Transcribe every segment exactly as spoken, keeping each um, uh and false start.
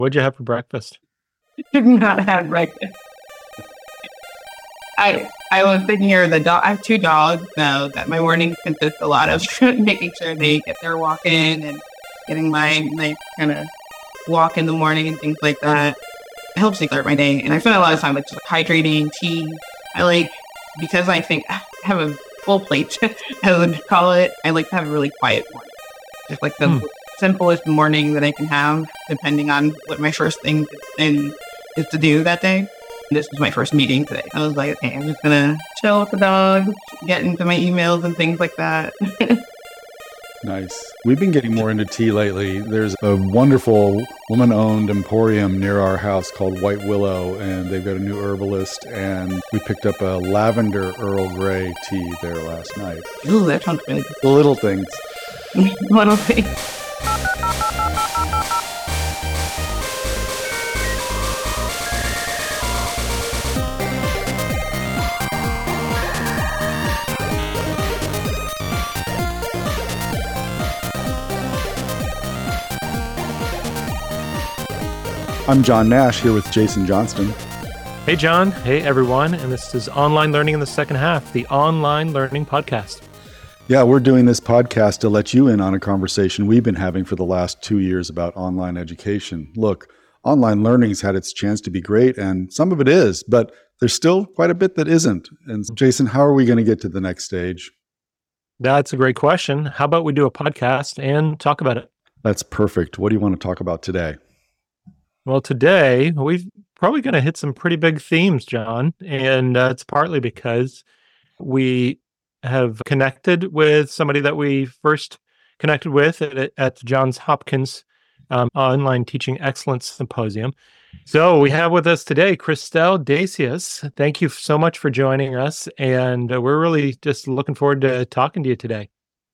What'd you have for breakfast? Did not have breakfast. I I was thinking here the dog. I have two dogs, so that my morning consists a lot of making sure they get their walk in and getting my my kind of walk in the morning and things like that. It helps me start my day, and I spend a lot of time like just hydrating, tea. I like because I think I have a full plate, I would call it. I like to have a really quiet morning, just like the hmm. simplest morning that I can have, depending on what my first thing is, is to do that day. This was my first meeting today. I was like, okay, I'm just gonna chill with the dog, get into my emails and things like that. Nice. We've been getting more into tea lately. There's a wonderful woman-owned emporium near our house called White Willow, and they've got a new herbalist, and we picked up a lavender Earl Grey tea there last night. Ooh, that sounds really good. The little things. Little things. I'm John Nash here with Jason Johnston. Hey, John. Hey, everyone. And this is Online Learning in the Second Half, the Online Learning Podcast. Yeah, we're doing this podcast to let you in on a conversation we've been having for the last two years about online education. Look, online learning's had its chance to be great, and some of it is, but there's still quite a bit that isn't. And Jason, how are we going to get to the next stage? That's a great question. How about we do a podcast and talk about it? That's perfect. What do you want to talk about today? Well, today, we're probably going to hit some pretty big themes, John, and uh, it's partly because we have connected with somebody that we first connected with at, at Johns Hopkins um, Online Teaching Excellence Symposium. So we have with us today, Christelle Dacius. Thank you so much for joining us, and uh, we're really just looking forward to talking to you today.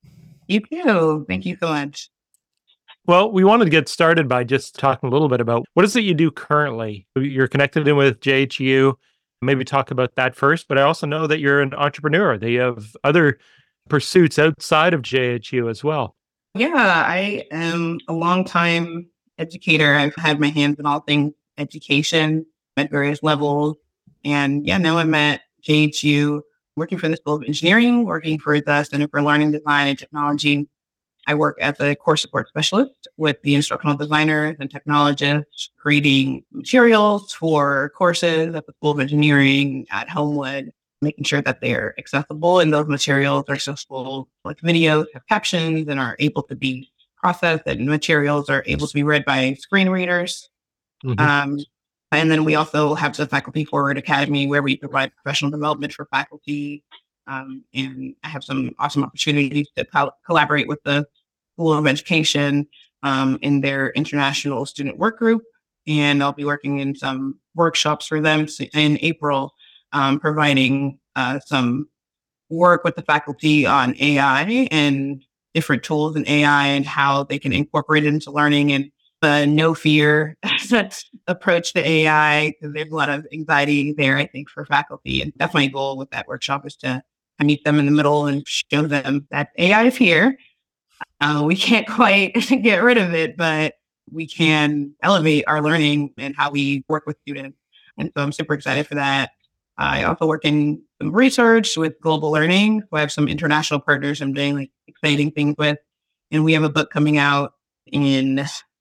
You too. Thank you so much. Well, we wanted to get started by just talking a little bit about what is it you do currently? You're connected in with J H U. Maybe talk about that first, but I also know that you're an entrepreneur. That you have other pursuits outside of J H U as well. Yeah, I am a longtime educator. I've had my hands in all things education at various levels. And yeah, now I'm at J H U working for the School of Engineering, working for the Center for Learning Design and Technology. I work as a course support specialist with the instructional designers and technologists, creating materials for courses at the School of Engineering at Homewood, making sure that they're accessible and those materials are accessible, like videos have captions and are able to be processed, and materials are able to be read by screen readers. Mm-hmm. Um, and then we also have the Faculty Forward Academy, where we provide professional development for faculty. Um, and I have some awesome opportunities to co- collaborate with the School of Education um, in their international student work group. And I'll be working in some workshops for them in April, um, providing uh, some work with the faculty on A I and different tools in A I and how they can incorporate it into learning, and the no fear approach to A I, because there's a lot of anxiety there, I think, for faculty. And that's my goal with that workshop, is to meet them in the middle and show them that A I is here. Uh, we can't quite get rid of it, but we can elevate our learning and how we work with students. And so I'm super excited for that. I also work in some research with Global Learning. So I have some international partners I'm doing like exciting things with. And we have a book coming out in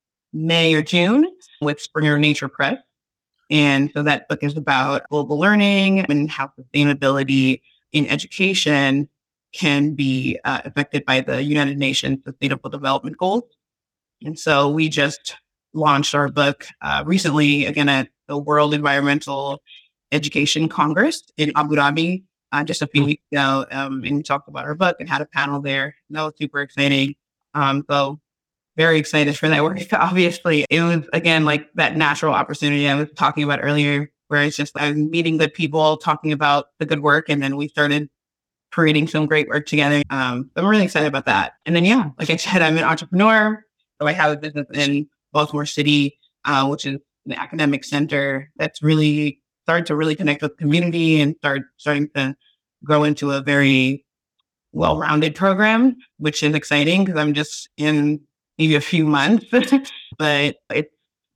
May or June with Springer Nature Press. And so that book is about global learning and how sustainability in education can be uh, affected by the United Nations Sustainable Development Goals. And so we just launched our book uh, recently, again, at the World Environmental Education Congress in Abu Dhabi uh, just a few weeks ago. Um, and we talked about our book and had a panel there. That was super exciting. Um, so very excited for that work. Obviously, it was, again, like that natural opportunity I was talking about earlier, where it's just, I was meeting good people, talking about the good work, and then we started creating some great work together. Um, I'm really excited about that. And then, yeah, like I said, I'm an entrepreneur. So I have a business in Baltimore City, uh, which is an academic center that's really started to really connect with the community and start starting to grow into a very well-rounded program, which is exciting because I'm just in maybe a few months, but it's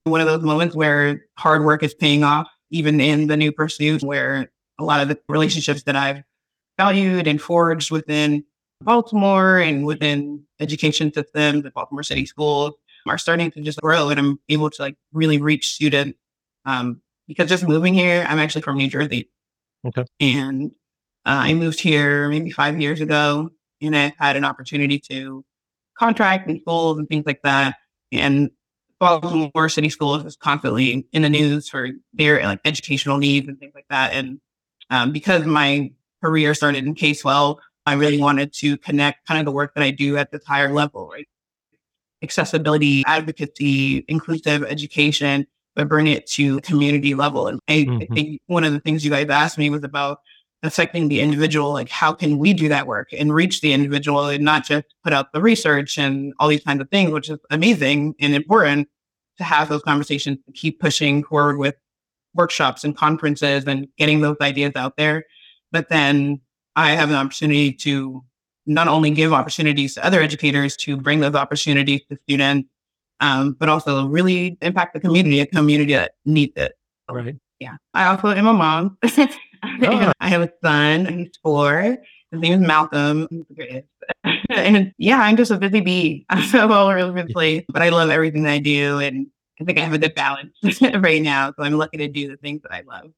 one of those moments where hard work is paying off, even in the new pursuit, where a lot of the relationships that I've valued and forged within Baltimore and within education systems, the Baltimore City Schools, are starting to just grow, and I'm able to like really reach students. Um, because just moving here, I'm actually from New Jersey. Okay. And uh, I moved here maybe five years ago, and I had an opportunity to contract in schools and things like that. And Baltimore City Schools is constantly in the news for their like educational needs and things like that. And um, because my career started in K twelve, I really wanted to connect kind of the work that I do at this higher level, right? Accessibility, advocacy, inclusive education, but bring it to the community level. And I, mm-hmm. I think one of the things you guys asked me was about affecting the individual. Like, how can we do that work and reach the individual and not just put out the research and all these kinds of things, which is amazing and important to have those conversations, to keep pushing forward with workshops and conferences and getting those ideas out there. But then I have an opportunity to not only give opportunities to other educators to bring those opportunities to students, um, but also really impact the community, a community that needs it. Right. Yeah. I also am a mom. Oh. I have a son. He's four. His name is Malcolm. He's the greatest. And yeah, I'm just a busy bee. I'm all over the place, but I love everything that I do. And I think I have a good balance right now. So I'm lucky to do the things that I love.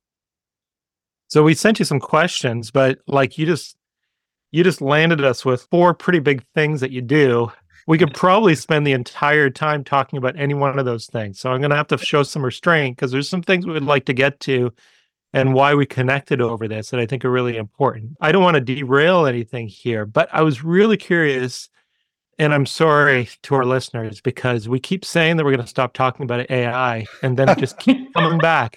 So we sent you some questions, but like you just, you just landed us with four pretty big things that you do. We could probably spend the entire time talking about any one of those things. So I'm going to have to show some restraint because there's some things we would like to get to and why we connected over this that I think are really important. I don't want to derail anything here, but I was really curious, and I'm sorry to our listeners because we keep saying that we're going to stop talking about A I and then it just keep coming back.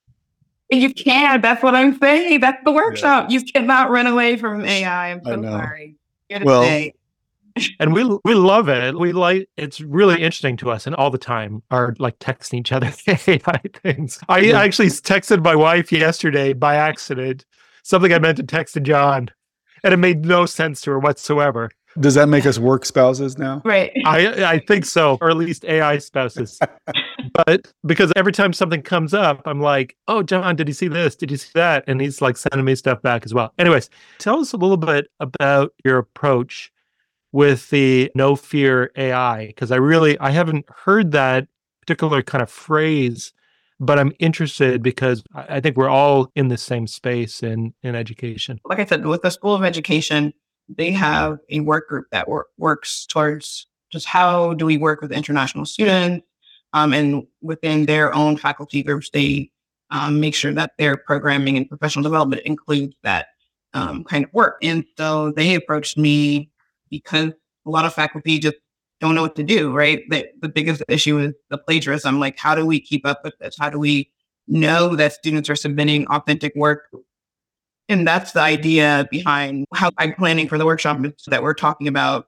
You can't. That's what I'm saying. That's the workshop. Yeah. You cannot run away from A I. I'm so sorry. Here to well, say. And we we love it. We like it's really interesting to us, and all the time are like texting each other A I things. I yeah. actually texted my wife yesterday by accident something I meant to text to John, and it made no sense to her whatsoever. Does that make us work spouses now? Right. I I think so, or at least A I spouses. But because every time something comes up, I'm like, oh, John, did you see this? Did you see that? And he's like sending me stuff back as well. Anyways, tell us a little bit about your approach with the no fear A I, because I really, I haven't heard that particular kind of phrase, but I'm interested because I think we're all in the same space in, in education. Like I said, with the School of Education, they have a work group that wor- works towards just how do we work with international students, um, and within their own faculty groups, they um, make sure that their programming and professional development includes that um, kind of work. And so they approached me because a lot of faculty just don't know what to do, right? The, the biggest issue is the plagiarism. Like, how do we keep up with this? How do we know that students are submitting authentic work? And that's the idea behind how I'm planning for the workshop that we're talking about.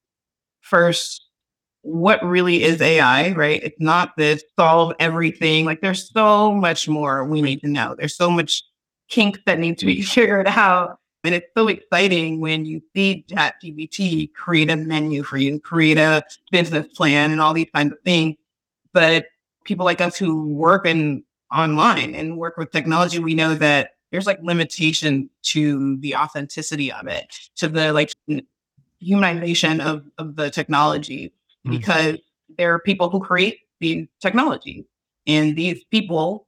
First, what really is A I, right? It's not this solve everything. Like, there's so much more we need to know. There's so much kinks that need to be figured out. And it's so exciting when you see ChatGPT create a menu for you, create a business plan and all these kinds of things. But people like us who work in online and work with technology, we know that there's like limitation to the authenticity of it, to the like humanization of, of the technology, mm-hmm. because there are people who create these technologies. And these people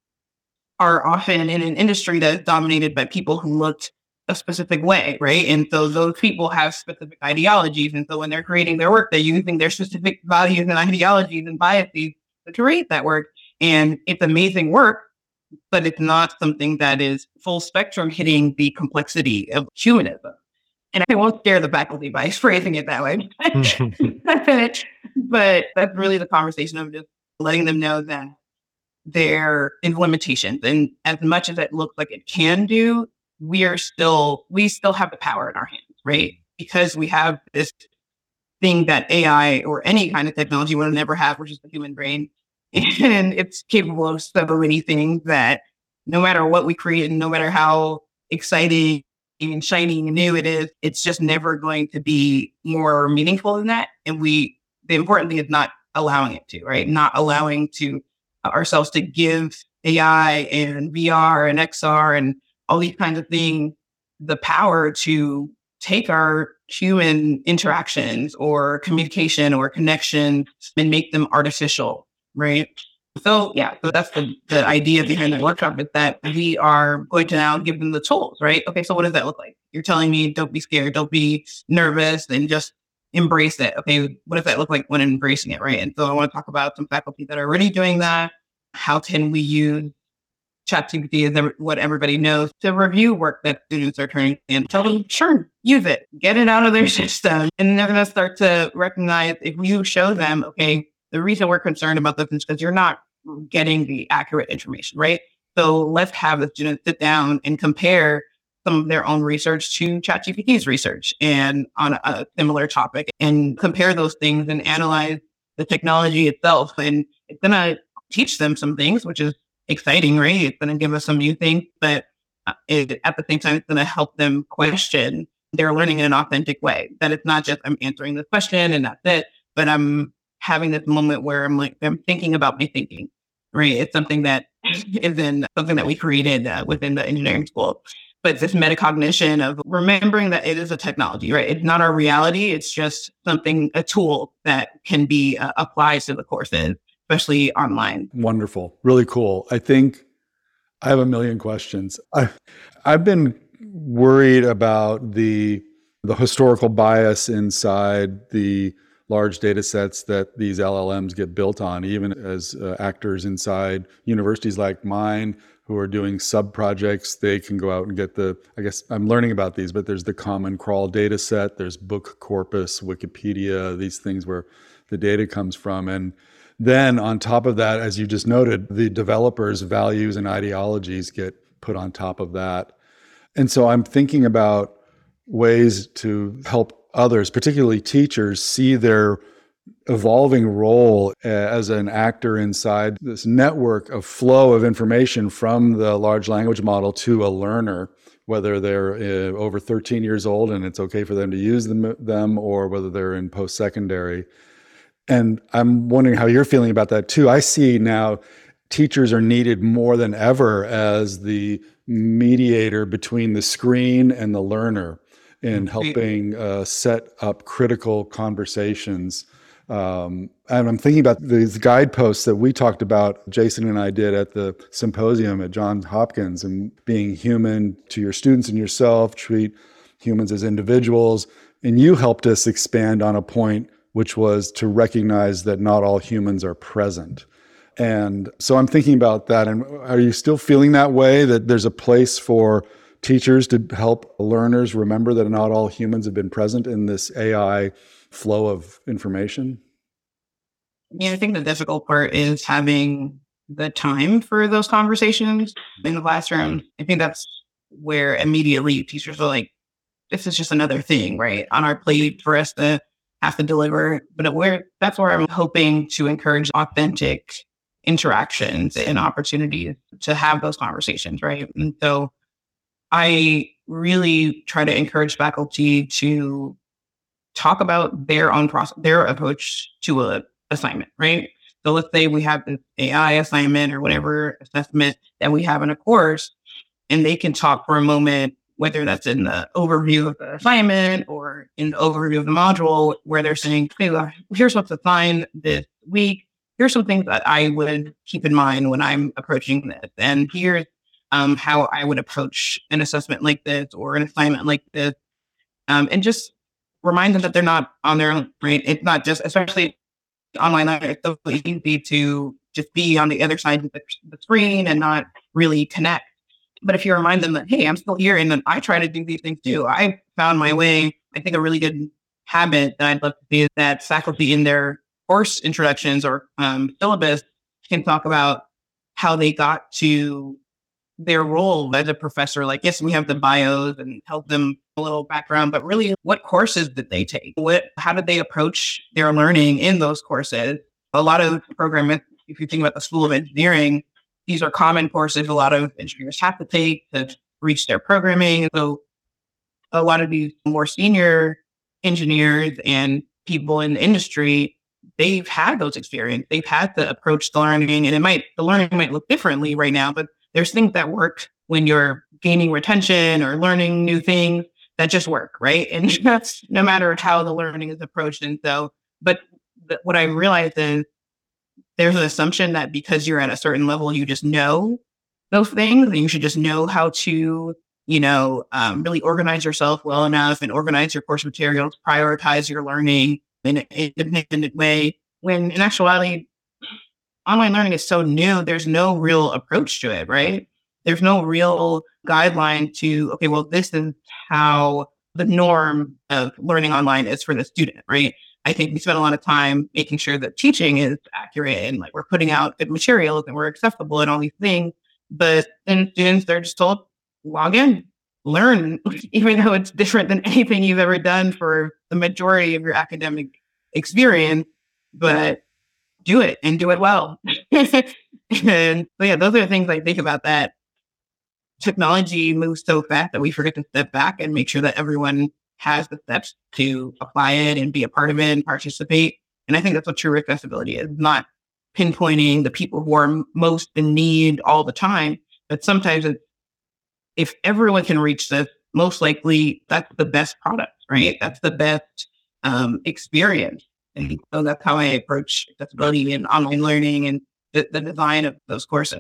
are often in an industry that is dominated by people who looked a specific way, right? And so those people have specific ideologies. And so when they're creating their work, they're using their specific values and ideologies and biases to create that work. And it's amazing work, but it's not something that is full spectrum hitting the complexity of humanism. And I won't scare the faculty by phrasing it that way. But that's really the conversation of just letting them know that there is limitations. And as much as it looks like it can do, we are still, we still have the power in our hands, right? Because we have this thing that A I or any kind of technology will never have, which is the human brain. And it's capable of so many things that no matter what we create and no matter how exciting and shiny and new it is, it's just never going to be more meaningful than that. And we, the important thing is not allowing it to, right? Not allowing to ourselves to give A I and V R and X R and all these kinds of things the power to take our human interactions or communication or connection and make them artificial, right? So yeah, so that's the, the idea behind the workshop, is that we are going to now give them the tools, right? Okay, so what does that look like? You're telling me don't be scared, don't be nervous, and just embrace it. Okay, what does that look like when embracing it, right? And so I want to talk about some faculty that are already doing that. How can we use ChatGPT is what everybody knows to review work that students are turning in? Tell them, sure, use it, get it out of their system. And they're going to start to recognize, if you show them, okay, the reason we're concerned about this is because you're not getting the accurate information, right? So let's have the students sit down and compare some of their own research to ChatGPT's research and on a, a similar topic, and compare those things and analyze the technology itself. And it's going to teach them some things, which is exciting, right? It's going to give us some new things, but it, at the same time, it's going to help them question their learning in an authentic way. That it's not just I'm answering this question and that's it, but I'm having this moment where I'm like, I'm thinking about my thinking, right? It's something that is in something that we created uh, within the engineering school. But this metacognition of remembering that it is a technology, right? It's not our reality. It's just something, a tool that can be uh, applied to the courses, especially online. Wonderful. Really cool. I think I have a million questions. I, I've been worried about the, the historical bias inside the large data sets that these L L Ms get built on, even as uh, actors inside universities like mine who are doing sub-projects. They can go out and get the, I guess I'm learning about these, but there's the Common Crawl data set, there's Book Corpus, Wikipedia, these things where the data comes from. And then on top of that, as you just noted, the developers' values and ideologies get put on top of that. And so I'm thinking about ways to help others, particularly teachers, see their evolving role as an actor inside this network of flow of information from the large language model to a learner, whether they're uh, over thirteen years old and it's okay for them to use them, them or whether they're in post-secondary. And I'm wondering how you're feeling about that too. I see now teachers are needed more than ever as the mediator between the screen and the learner in helping uh, set up critical conversations. Um, and I'm thinking about these guideposts that we talked about, Jason and I did at the symposium at Johns Hopkins, and being human to your students and yourself, treat humans as individuals. And you helped us expand on a point, which was to recognize that not all humans are present. And so I'm thinking about that. And are you still feeling that way, that there's a place for teachers to help learners remember that not all humans have been present in this A I flow of information? Yeah, I think the difficult part is having the time for those conversations in the classroom. I think that's where immediately teachers are like, this is just another thing, right, on our plate for us to have to deliver. But where that's where I'm hoping to encourage authentic interactions and opportunities to have those conversations, right? And so I really try to encourage faculty to talk about their own process, their approach to a assignment, right? So let's say we have this A I assignment or whatever assessment that we have in a course, and they can talk for a moment, whether that's in the overview of the assignment or in the overview of the module, where they're saying, hey, here's what's assigned this week. Here's some things that I would keep in mind when I'm approaching this. And here's um, how I would approach an assessment like this or an assignment like this. Um, and just remind them that they're not on their own, right? It's not just, especially online, it's so easy to just be on the other side of the, the screen and not really connect. But if you remind them that, hey, I'm still here and I try to do these things too. I found my way. I think a really good habit that I'd love to see is that faculty in their course introductions or um, syllabus can talk about how they got to their role as a professor. Like, yes, we have the bios and help them a little background, but really what courses did they take? What, how did they approach their learning in those courses? A lot of programs, if you think about the School of Engineering, these are common courses a lot of engineers have to take to reach their programming. So a lot of these more senior engineers and people in the industry they've had those experiences. They've had to approach the learning, and it might, the learning might look differently right now, but there's things that work when you're gaining retention or learning new things that just work, right? And that's no matter how the learning is approached. And so, but th- what I realized is there's an assumption that because you're at a certain level, you just know those things, and you should just know how to, you know, um, really organize yourself well enough and organize your course materials, prioritize your learning in an independent way. When in actuality, online learning is so new, there's no real approach to it, right? There's no real guideline to, okay, well, this is how the norm of learning online is for the student, right? I think we spend a lot of time making sure that teaching is accurate and like we're putting out good materials and we're accessible and all these things. But then students, they're just told, log in, learn, even though it's different than anything you've ever done for the majority of your academic experience, but do it and do it well. And so, yeah, those are the things I think about, that technology moves so fast that we forget to step back and make sure that everyone has the steps to apply it and be a part of it and participate. And I think that's what true accessibility is, not pinpointing the people who are m- most in need all the time, but sometimes it's, if everyone can reach this, most likely that's the best product, right? That's the best um, experience. And so that's how I approach accessibility and online learning and the, the design of those courses.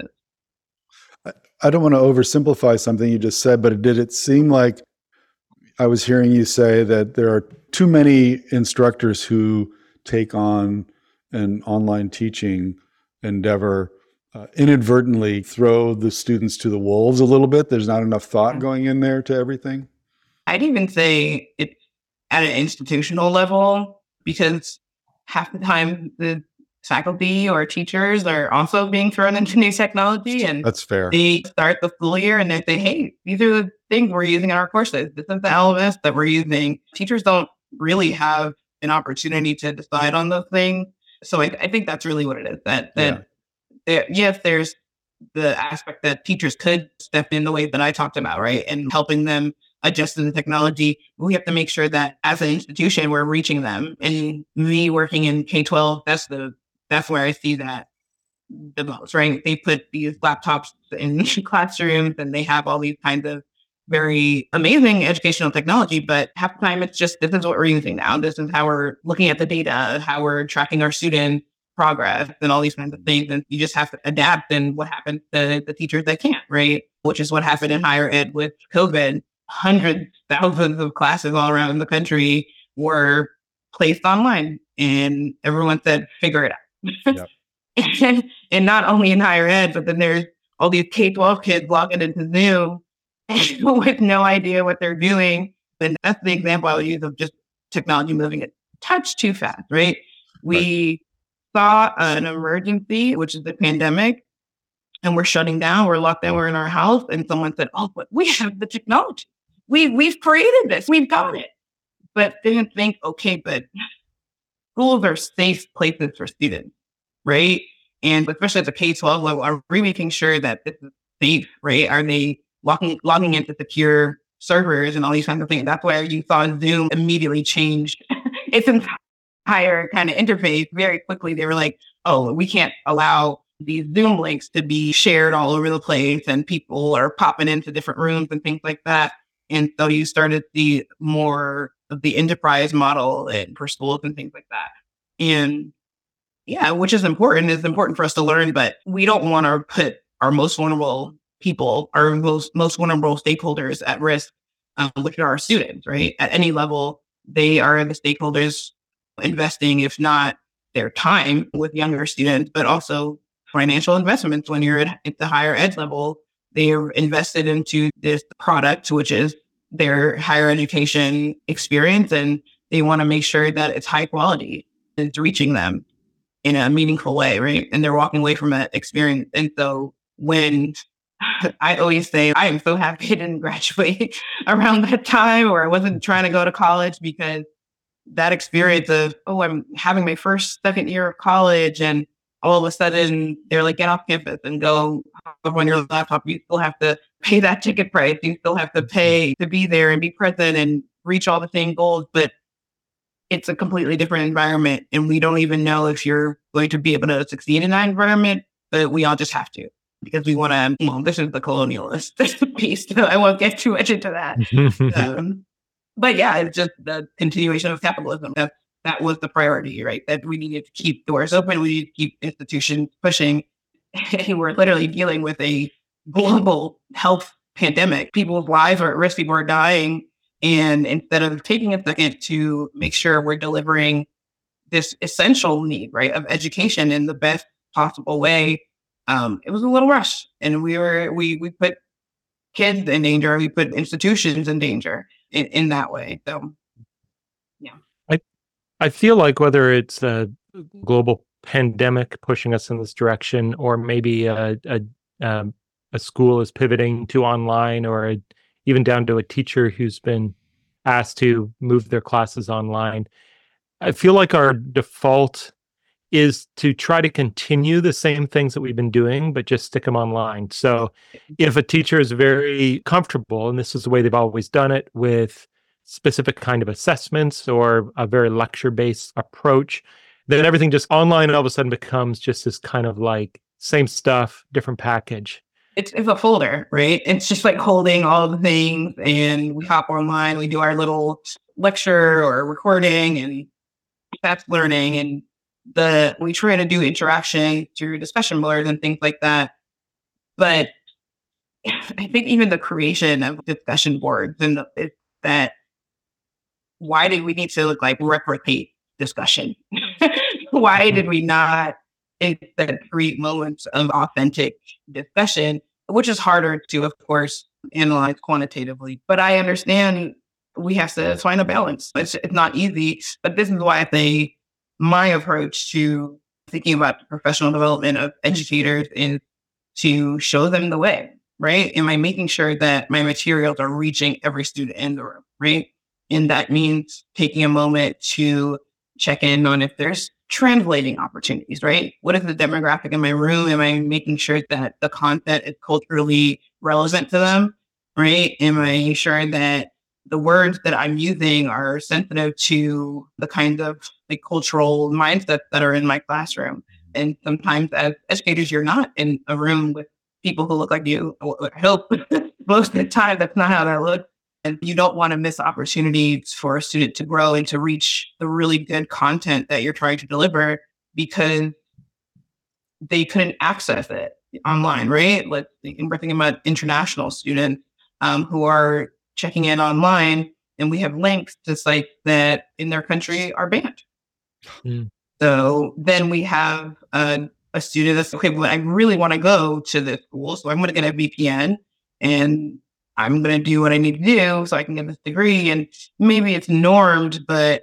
I don't want to oversimplify something you just said, but did it seem like I was hearing you say that there are too many instructors who take on an online teaching endeavor, uh, inadvertently throw the students to the wolves a little bit? There's not enough thought going in there to everything? I'd even say it's at an institutional level, because half the time the faculty or teachers are also being thrown into new technology, and that's fair. They start the school year and they say, hey, these are the things we're using in our courses. This is the L M S that we're using. Teachers don't really have an opportunity to decide on those things. So I, I think that's really what it is. That, that Yeah. there, yes, there's the aspect that teachers could step in the way that I talked about, right? And helping them adjust to the technology. We have to make sure that as an institution, we're reaching them. And me working in K twelve, that's the that's where I see that the most, right? They put these laptops in classrooms and they have all these kinds of very amazing educational technology, but half the time it's just, this is what we're using now. This is how we're looking at the data, how we're tracking our student progress and all these kinds of things. And you just have to adapt. And what happens to the teachers that can't, right? Which is what happened in higher ed with COVID. Hundreds, thousands of classes all around the country were placed online and everyone said, figure it out. Yep. and, and not only in higher ed, but then there's all these K twelve kids logging into Zoom with no idea what they're doing. And that's the example I would use of just technology moving a touch too fast, right? We right. saw an emergency, which is the pandemic, and we're shutting down, we're locked down, we're in our house, and someone said, oh, but we have the technology. We, we've created this, we've got it. But didn't think, okay, but schools are safe places for students, right? And especially at the K twelve level, are we making sure that this is safe, right? Are they logging, logging into secure servers and all these kinds of things? That's why you saw Zoom immediately change its entire kind of interface very quickly. They were like, oh, we can't allow these Zoom links to be shared all over the place and people are popping into different rooms and things like that. And so you started to see more of the enterprise model for schools and things like that. And yeah, which is important. It's important for us to learn, but we don't want to put our most vulnerable people, our most, most vulnerable stakeholders at risk, um, which are our students, right? At any level, they are the stakeholders investing, if not their time with younger students, but also financial investments. When you're at, at the higher ed level, they're invested into this product, which is their higher education experience. And they want to make sure that it's high quality and it's reaching them in a meaningful way, right? And they're walking away from that experience. And so when I always say, I am so happy I didn't graduate around that time, or I wasn't trying to go to college, because that experience of, oh, I'm having my first, second year of college, and all of a sudden they're like, get off campus and go on your laptop. You still have to pay that ticket price. You still have to pay to be there and be present and reach all the same goals. But it's a completely different environment. And we don't even know if you're going to be able to succeed in that environment, but we all just have to because we want to, well, this is the colonialist piece. So I won't get too much into that. um, but yeah, it's just the continuation of capitalism. That, that was the priority, right? That we needed to keep doors open. We need to keep institutions pushing. And we're literally dealing with a global health pandemic. People's lives are at risk. People are dying. And instead of taking a second to make sure we're delivering this essential need, right, of education in the best possible way, um, it was a little rush. And we were, we, we put kids in danger. We put institutions in danger in, in that way. So, yeah. I, I feel like whether it's a global pandemic pushing us in this direction, or maybe a, a, um, a school is pivoting to online, or a, even down to a teacher who's been asked to move their classes online, I feel like our default is to try to continue the same things that we've been doing, but just stick them online. So if a teacher is very comfortable, and this is the way they've always done it, with specific kind of assessments or a very lecture-based approach, then everything just online and all of a sudden becomes just this kind of like same stuff, different package. It's, it's a folder, right? It's just like holding all the things, and we hop online, we do our little lecture or recording, and that's learning. And the we try to do interaction through discussion boards and things like that. But I think even the creation of discussion boards and the, it's that, why did we need to look like replicate discussion? Why did we not instead create moments of authentic discussion, which is harder to, of course, analyze quantitatively. But I understand we have to find a balance. It's, it's not easy, but this is why I say my approach to thinking about the professional development of educators is to show them the way, right? Am I making sure that my materials are reaching every student in the room, right? And that means taking a moment to check in on if there's translating opportunities, right? What is the demographic in my room? Am I making sure that the content is culturally relevant to them, right? Am I sure that the words that I'm using are sensitive to the kinds of like cultural mindsets that are in my classroom? And sometimes as educators, you're not in a room with people who look like you. I hope most of the time that's not how that looks. And you don't want to miss opportunities for a student to grow and to reach the really good content that you're trying to deliver because they couldn't access it online, right? Like, we're thinking about international students um, who are checking in online, and we have links to sites that in their country are banned. Mm. So then we have a, a student that's, okay, well, I really want to go to this school, so I'm going to get a V P N, and I'm going to do what I need to do so I can get this degree. And maybe it's normed, but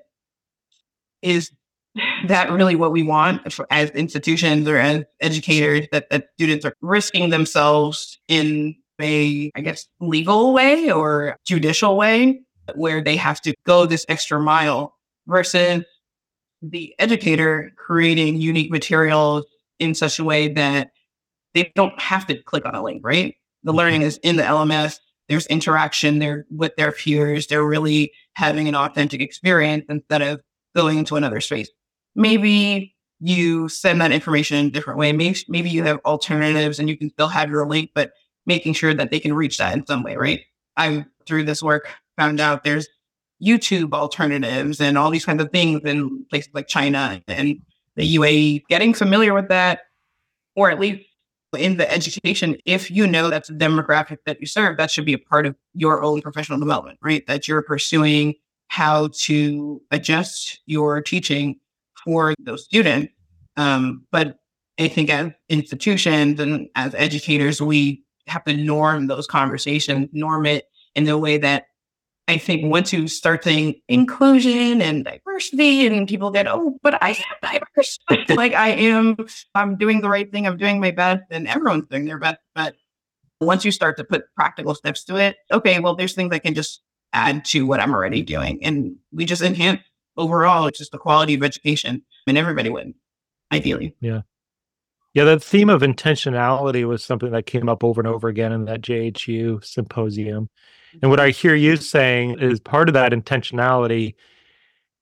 is that really what we want for, as institutions or as educators, that, that students are risking themselves in a, I guess, legal way or judicial way where they have to go this extra mile versus the educator creating unique materials in such a way that they don't have to click on a link, right? The learning is in the L M S. There's interaction there with their peers. They're really having an authentic experience instead of going into another space. Maybe you send that information in a different way. Maybe, maybe you have alternatives and you can still have your link, but making sure that they can reach that in some way, right? I, through this work, found out there's YouTube alternatives and all these kinds of things in places like China and the U A E. Getting familiar with that, or at least in the education, if you know that's the demographic that you serve, that should be a part of your own professional development, right? That you're pursuing how to adjust your teaching for those students. Um, but I think as institutions and as educators, we have to norm those conversations, norm it in the way that I think once you start saying inclusion and diversity and people get, oh, but I am diverse. Like I am, I'm doing the right thing. I'm doing my best and everyone's doing their best. But once you start to put practical steps to it, okay, well, there's things I can just add to what I'm already doing. And we just enhance overall, it's just the quality of education and everybody wins, ideally. Yeah. Yeah, that theme of intentionality was something that came up over and over again in that J H U symposium. And what I hear you saying is part of that intentionality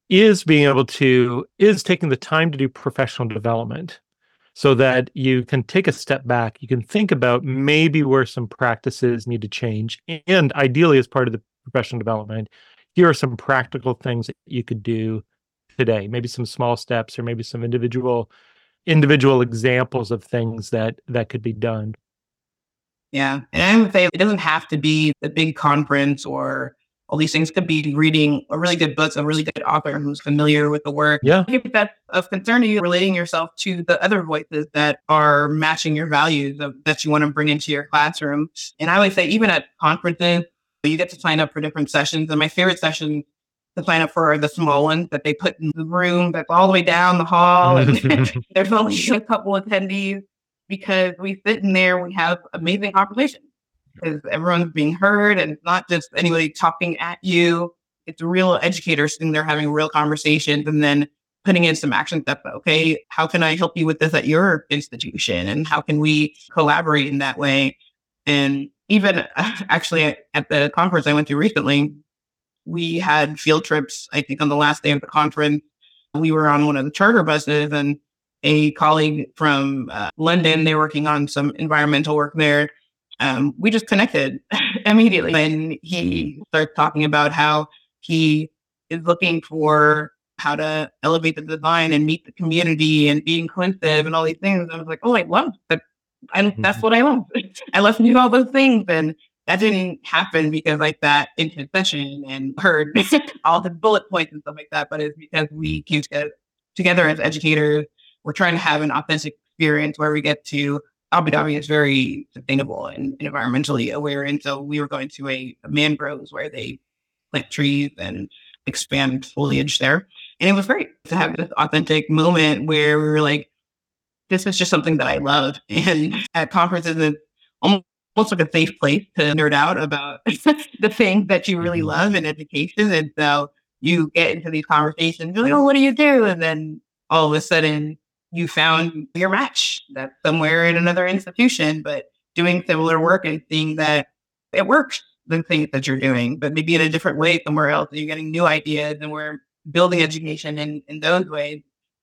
is being able to, is taking the time to do professional development so that you can take a step back. You can think about maybe where some practices need to change. And ideally, as part of the professional development, here are some practical things that you could do today, maybe some small steps or maybe some individual individual examples of things that that could be done. Yeah. And I would say it doesn't have to be the big conference or all these things. Could be reading a really good book, a really good author who's familiar with the work. Yeah. If that's of concern to you, relating yourself to the other voices that are matching your values of, that you want to bring into your classroom. And I would say even at conferences, you get to sign up for different sessions. And my favorite sessions to sign up for are the small ones that they put in the room that's all the way down the hall. And there's only a couple attendees because we sit in there, we have amazing conversations. Because everyone's being heard and it's not just anybody talking at you. It's real educators sitting there having real conversations and then putting in some action steps. Okay, how can I help you with this at your institution? And how can we collaborate in that way? And even actually at, at the conference I went to recently, we had field trips, I think on the last day of the conference. We were on one of the charter buses and a colleague from uh, London, they're working on some environmental work there. Um, we just connected immediately. And he starts talking about how he is looking for how to elevate the design and meet the community and be inclusive and all these things. And I was like, oh, I love that. I, that's what I love. I love to do all those things. And that didn't happen because I sat in his session and heard all the bullet points and stuff like that. But it's because we came together, together as educators. We're trying to have an authentic experience where we get to Abu Dhabi is very sustainable and environmentally aware. And so we were going to a, a mangroves where they plant trees and expand foliage there. And it was great to have this authentic moment where we were like, this is just something that I love. And at conferences, it's almost, almost like a safe place to nerd out about the things that you really love in education. And so you get into these conversations, you're like, oh, what do you do? And then all of a sudden, you found your match that's somewhere in another institution, but doing similar work and seeing that it works, the things that you're doing, but maybe in a different way somewhere else. And you're getting new ideas and we're building education in, in those ways.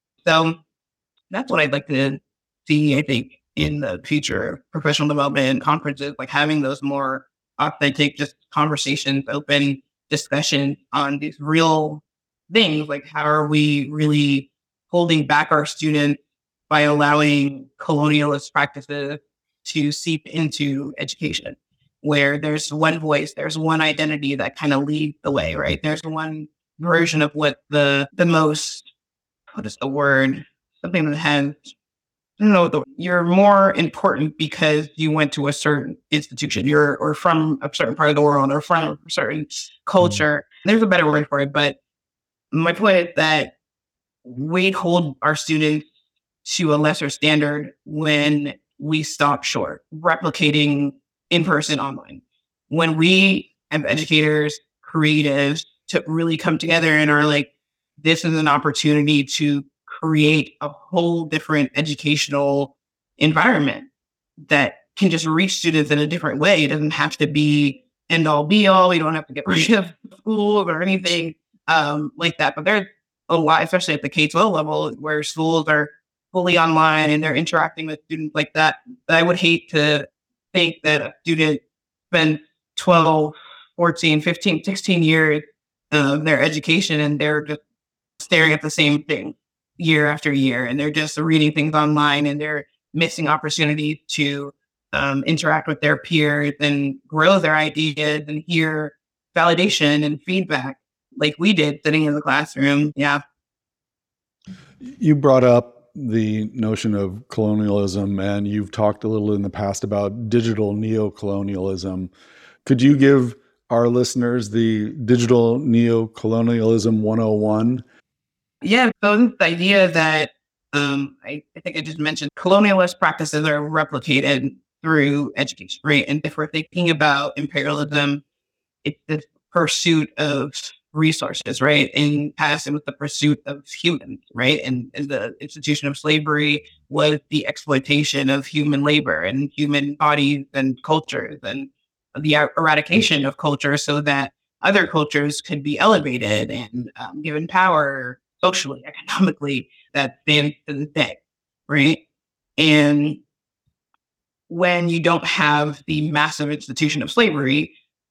So that's what I'd like to see, I think, in the future of professional development conferences, like having those more authentic, just conversations, open discussion on these real things. Like how are we really holding back our students by allowing colonialist practices to seep into education, where there's one voice, there's one identity that kind of leads the way, right? There's one version of what the the most, what is the word? Something that has, I don't know, the, you're more important because you went to a certain institution, you're or from a certain part of the world or from a certain culture. Mm-hmm. There's a better word for it, but my point is that we hold our students to a lesser standard when we stop short replicating in-person online. When we as educators, creatives, to really come together and are like, this is an opportunity to create a whole different educational environment that can just reach students in a different way. It doesn't have to be end all be all. We don't have to get rid of schools or anything um, like that. But there's a lot, especially at the K twelve level, where schools are fully online and they're interacting with students like that. I would hate to think that a student spends twelve, fourteen, fifteen, sixteen years of their education and they're just staring at the same thing year after year. And they're just reading things online and they're missing opportunities to um, interact with their peers and grow their ideas and hear validation and feedback like we did sitting in the classroom. Yeah. You brought up the notion of colonialism, and you've talked a little in the past about digital neocolonialism. Could you give our listeners the digital neocolonialism one oh one? Yeah, so this idea that um, I, I think I just mentioned colonialist practices are replicated through education, right? And if we're thinking about imperialism, it's the pursuit of resources, right? In the past, it was the pursuit of humans, right? And, and the institution of slavery was the exploitation of human labor and human bodies and cultures and the eradication of culture so that other cultures could be elevated and um, given power socially, economically, that stands to this day, right? And when you don't have the massive institution of slavery,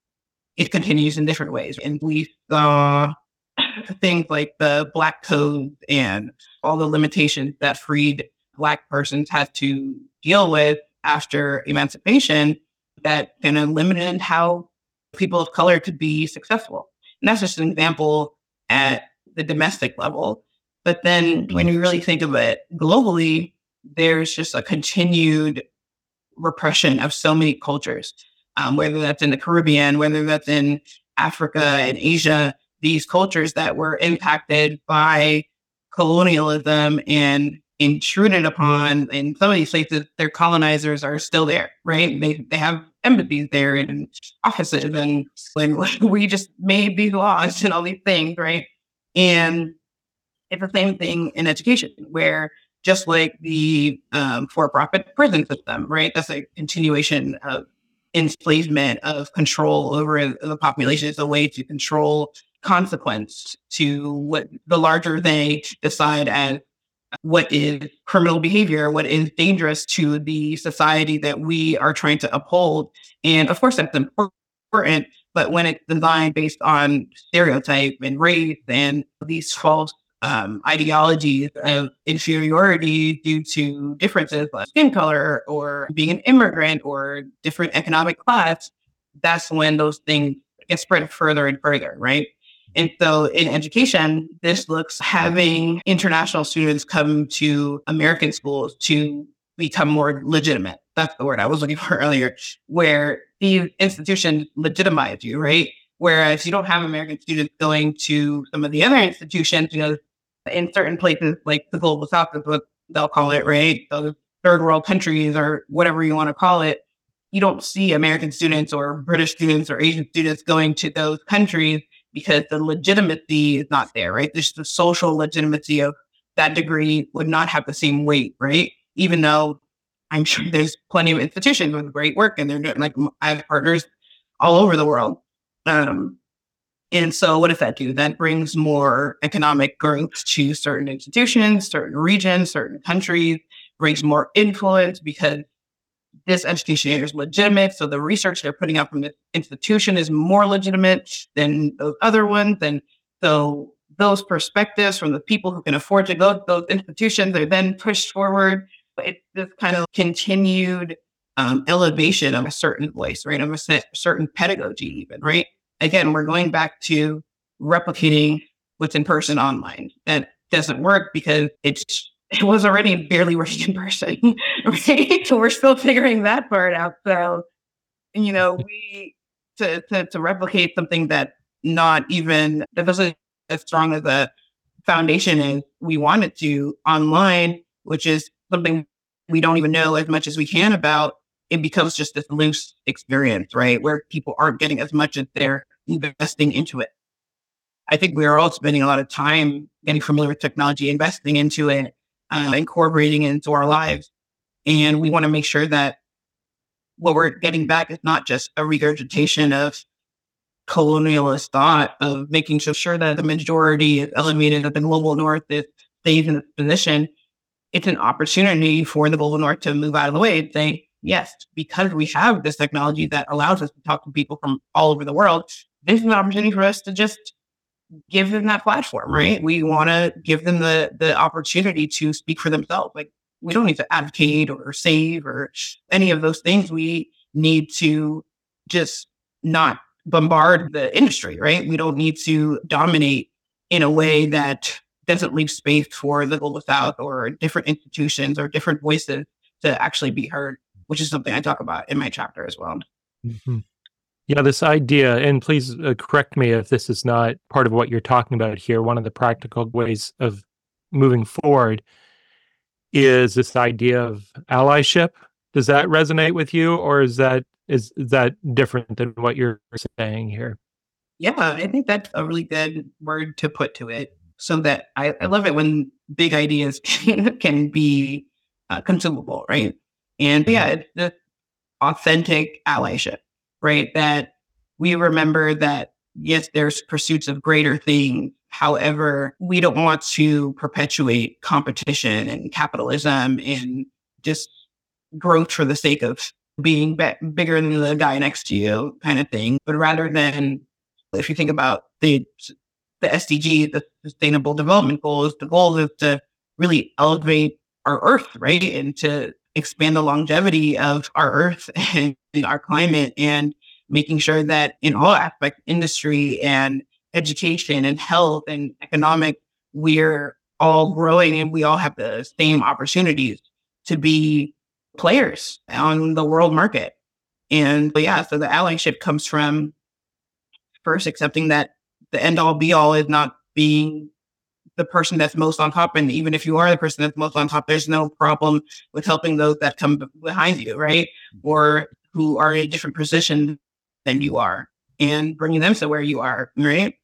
it continues in different ways. And we saw things like the Black Code and all the limitations that freed Black persons had to deal with after emancipation that kind of limited how people of color could be successful. And that's just an example at the domestic level. But then when you really think of it globally, there's just a continued repression of so many cultures, um, whether that's in the Caribbean, whether that's in Africa and Asia, these cultures that were impacted by colonialism and intruded upon. In some of these places, their colonizers are still there, right? They they have embassies there and offices, and when we just made these laws and all these things, right? And it's the same thing in education, where just like the um, for-profit prison system, right? That's a continuation of enslavement, of control over the population. It's a way to control consequence to what the larger they decide as what is criminal behavior, what is dangerous to the society that we are trying to uphold. And of course, that's important, but when it's designed based on stereotype and race and these false um, ideologies of inferiority due to differences like skin color or being an immigrant or different economic class, that's when those things get spread further and further, right? And so in education, this looks having international students come to American schools to become more legitimate. That's the word I was looking for earlier, where these institutions legitimize you, right? Whereas you don't have American students going to some of the other institutions, you know, in certain places like the Global South is what they'll call it, right? Those third world countries or whatever you want to call it. You don't see American students or British students or Asian students going to those countries because the legitimacy is not there, right? There's the social legitimacy of that degree would not have the same weight, right? Even though I'm sure there's plenty of institutions with great work and they're doing, like, I have partners all over the world. Um, and so what does that do? That brings more economic growth to certain institutions, certain regions, certain countries, brings more influence because this education is legitimate. So the research they're putting out from this institution is more legitimate than those other ones. And so those perspectives from the people who can afford to go to those institutions are then pushed forward. It's this kind of continued um, elevation of a certain voice, right? Of a certain pedagogy even, right? Again, we're going back to replicating what's in person online. That doesn't work because it's it was already barely working in person, right? So we're still figuring that part out. So, you know, we to to, to replicate something that not even that doesn't as strong as a foundation as we want it to online, which is something we don't even know as much as we can about. It becomes just this loose experience, right? Where people aren't getting as much as they're investing into it. I think we are all spending a lot of time getting familiar with technology, investing into it, uh, incorporating it into our lives. And we want to make sure that what we're getting back is not just a regurgitation of colonialist thought, of making sure that the majority is elevated, that the global north is, stays in its position. It's an opportunity for the global north to move out of the way and say, yes, because we have this technology that allows us to talk to people from all over the world, this is an opportunity for us to just give them that platform, right? We want to give them the the opportunity to speak for themselves. Like, we don't need to advocate or save or any of those things. We need to just not bombard the industry, right? We don't need to dominate in a way that doesn't leave space for the Global South or different institutions or different voices to actually be heard, which is something I talk about in my chapter as well. Mm-hmm. Yeah, this idea, and please uh, correct me if this is not part of what you're talking about here. One of the practical ways of moving forward is this idea of allyship. Does that resonate with you, or is that is, is that different than what you're saying here? Yeah, I think that's a really good word to put to it. So that I, I love it when big ideas can, can be uh, consumable, right? And yeah, it's the authentic allyship, right? That we remember that yes, there's pursuits of greater things. However, we don't want to perpetuate competition and capitalism and just growth for the sake of being be- bigger than the guy next to you kind of thing. But rather than, if you think about the the S D G, the Sustainable Development Goals, the goal is to really elevate our Earth, right? And to expand the longevity of our Earth and our climate, and making sure that in all aspects, industry and education and health and economic, we're all growing and we all have the same opportunities to be players on the world market. And yeah, so the allyship comes from first accepting that the end all be all is not being the person that's most on top. And even if you are the person that's most on top, there's no problem with helping those that come behind you, right? Or who are in a different position than you are, and bringing them to where you are, right?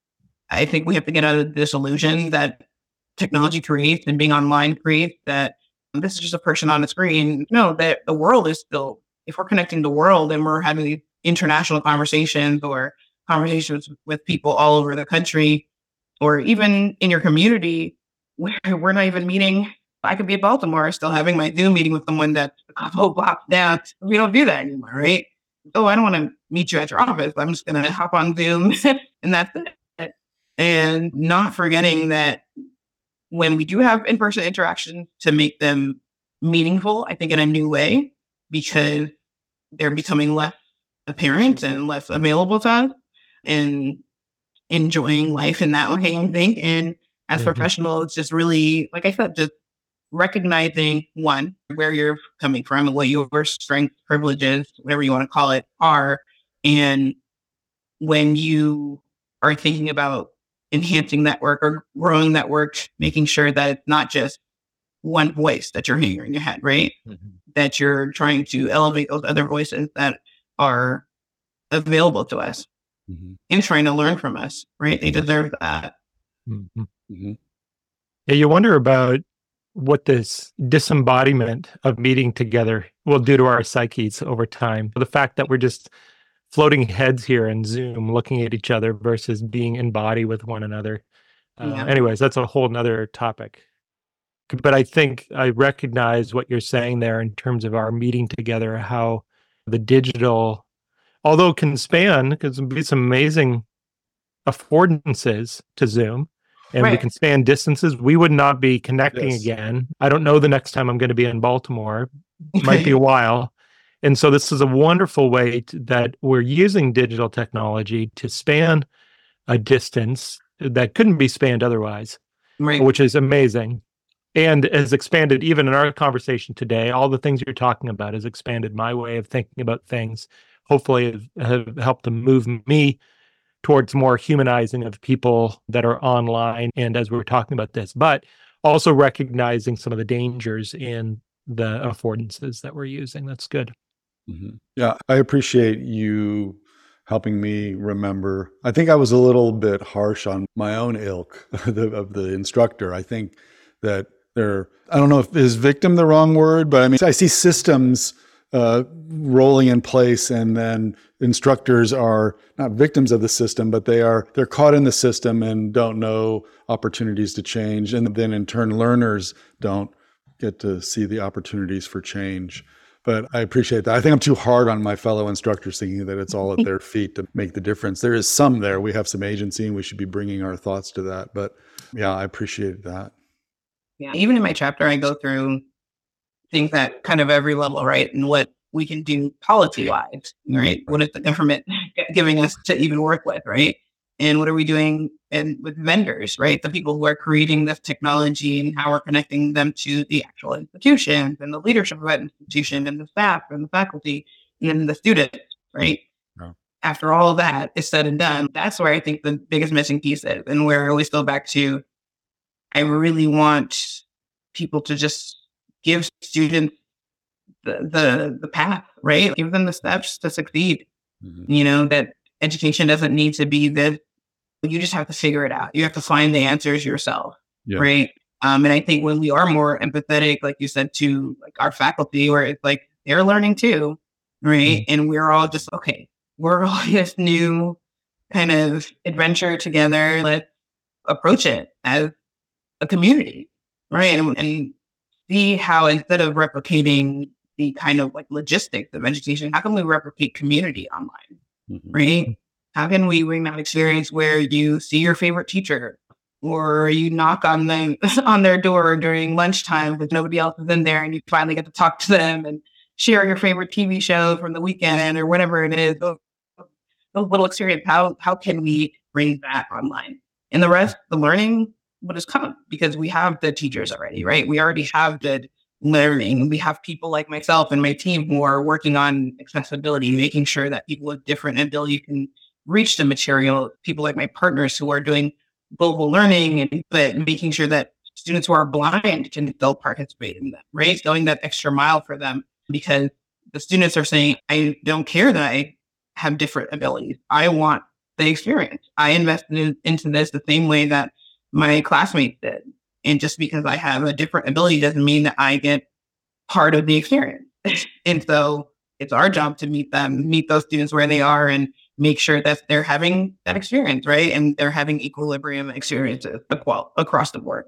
I think we have to get out of this illusion that technology creates and being online creates, that this is just a person on a screen. No, that the world is still, if we're connecting the world and we're having these international conversations or conversations with people all over the country, or even in your community where we're not even meeting. I could be at Baltimore still having my Zoom meeting with someone that's a couple blocks down. We don't do that anymore, right? Oh, I don't want to meet you at your office. I'm just going to hop on Zoom and that's it. And not forgetting that when we do have in-person interactions, to make them meaningful, I think in a new way, because they're becoming less apparent and less available to us, and enjoying life in that way, I think. And as mm-hmm. professionals, it's just really, like I said, just recognizing, one, where you're coming from and what your strengths, privileges, whatever you want to call it, are. And when you are thinking about enhancing that work or growing that work, making sure that it's not just one voice that you're hearing in your head, right? Mm-hmm. That you're trying to elevate those other voices that are available to us. Mm-hmm. And trying to learn from us, right? They deserve that. Mm-hmm. Mm-hmm. Yeah, you wonder about what this disembodiment of meeting together will do to our psyches over time. The fact that we're just floating heads here in Zoom, looking at each other versus being in body with one another. Uh, yeah. Anyways, that's a whole nother topic. But I think I recognize what you're saying there in terms of our meeting together, how the digital, although it can span, because there be some amazing affordances to Zoom, and right. we can span distances. We would not be connecting yes. again. I don't know the next time I'm going to be in Baltimore. Might be a while. And so this is a wonderful way to, that we're using digital technology to span a distance that couldn't be spanned otherwise, right. which is amazing. And has expanded, even in our conversation today, all the things you're talking about has expanded my way of thinking about things. Hopefully have, have helped to move me towards more humanizing of people that are online. And as we were talking about this, but also recognizing some of the dangers in the affordances that we're using. That's good. Mm-hmm. Yeah, I appreciate you helping me remember. I think I was a little bit harsh on my own ilk the, of the instructor. I think that there, I don't know if is victim the wrong word, but I mean, I see systems uh, rolling in place, and then instructors are not victims of the system, but they are, they're caught in the system and don't know opportunities to change. And then in turn, learners don't get to see the opportunities for change. But I appreciate that. I think I'm too hard on my fellow instructors, thinking that it's all at their feet to make the difference. There is some there. We have some agency and we should be bringing our thoughts to that. But yeah, I appreciate that. Yeah. Even in my chapter, I go through things at kind of every level, right? And what we can do policy-wise, right? What is the government giving us to even work with, right? And what are we doing and with vendors, right? The people who are creating this technology, and how we're connecting them to the actual institutions and the leadership of that institution and the staff and the faculty and the students, right? Yeah. After all of that is said and done, that's where I think the biggest missing piece is, and where I always go back to, I really want people to just give students the the, the path, right? Give them the steps to succeed. Mm-hmm. You know, that education doesn't need to be the, you just have to figure it out. You have to find the answers yourself, yeah. right? Um, and I think when we are more empathetic, like you said, to like our faculty, where it's like they're learning too, right? Mm-hmm. And we're all just, okay, we're all this new kind of adventure together. Let's approach it as a community, right? And, and see how instead of replicating the kind of like logistics of education, how can we replicate community online, mm-hmm. right? How can we bring that experience where you see your favorite teacher, or you knock on them on their door during lunchtime because nobody else is in there, and you finally get to talk to them and share your favorite T V show from the weekend or whatever it is. Those, those little experience. How how can we bring that online? And the rest, the learning, what has come, because we have the teachers already, right? We already have the learning. We have people like myself and my team who are working on accessibility, making sure that people with different ability can reach the material. People like my partners who are doing global learning, and but making sure that students who are blind can still participate in that, right? Going that extra mile for them, because the students are saying, I don't care that I have different abilities. I want the experience. I invested in, into this the same way that my classmates did. And just because I have a different ability doesn't mean that I get part of the experience. And so it's our job to meet them, meet those students where they are, and make sure that they're having that experience, right? And they're having equilibrium experiences across the board.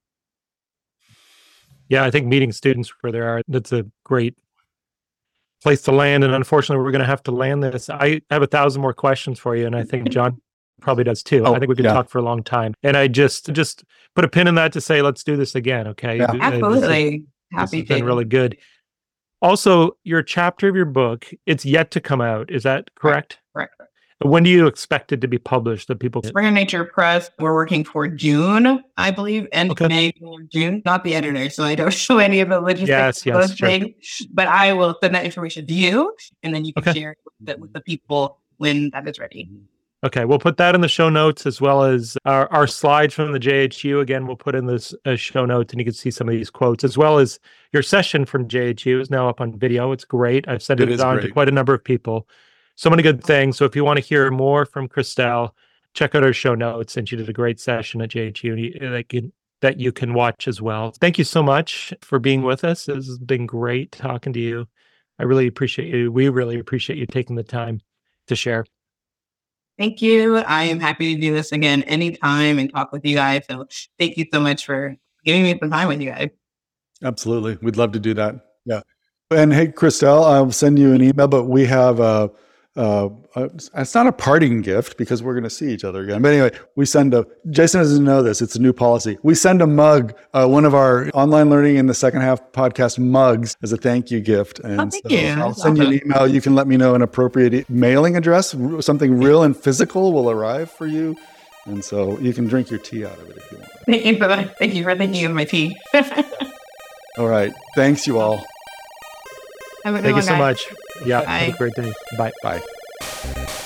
Yeah, I think meeting students where they are, that's a great place to land. And unfortunately, we're going to have to land this. I have a thousand more questions for you, and I think John probably does too. Oh, I think we could yeah. talk for a long time. And I just just put a pin in that to say, let's do this again, okay? Yeah. Absolutely. This, Happy this has to. been really good. Also, your chapter of your book, it's yet to come out. Is that correct? Correct. When do you expect it to be published? That people Springer Nature Press, we're working for June, I believe, end Okay. of May, June. Not the editor, so I don't show any of the logistics Yes, of yes, those sure. things. But I will send that information to you, and then you can Okay. share it with the, with the people when that is ready. Okay, we'll put that in the show notes, as well as our, our slides from the J H U. Again, we'll put in this uh, show notes, and you can see some of these quotes, as well as your session from J H U is now up on video. It's great. I've sent It it, is on to great. quite a number of people. So many good things. So if you want to hear more from Christelle, check out our show notes. And she did a great session at J H U that, can, that you can watch as well. Thank you so much for being with us. This has been great talking to you. I really appreciate you. We really appreciate you taking the time to share. Thank you. I am happy to do this again anytime and talk with you guys. So thank you so much for giving me some time with you guys. Absolutely. We'd love to do that. Yeah. And hey, Christelle, I'll send you an email, but we have a, uh, uh, it's not a parting gift because we're going to see each other again. But anyway, we send a, Jason doesn't know this, it's a new policy. We send a mug, uh, one of our online learning in the second half podcast mugs as a thank you gift. And Oh, thank so you. I'll That's send you an awesome. email. You can let me know an appropriate e- mailing address. R- Something real and physical will arrive for you. And so you can drink your tea out of it if you want. Thank you for that. Thank you for thinking of my tea. Have All right. Thanks you all. a good Thank one, you so guys. much. Yeah, Bye. have a great day. Bye. Bye.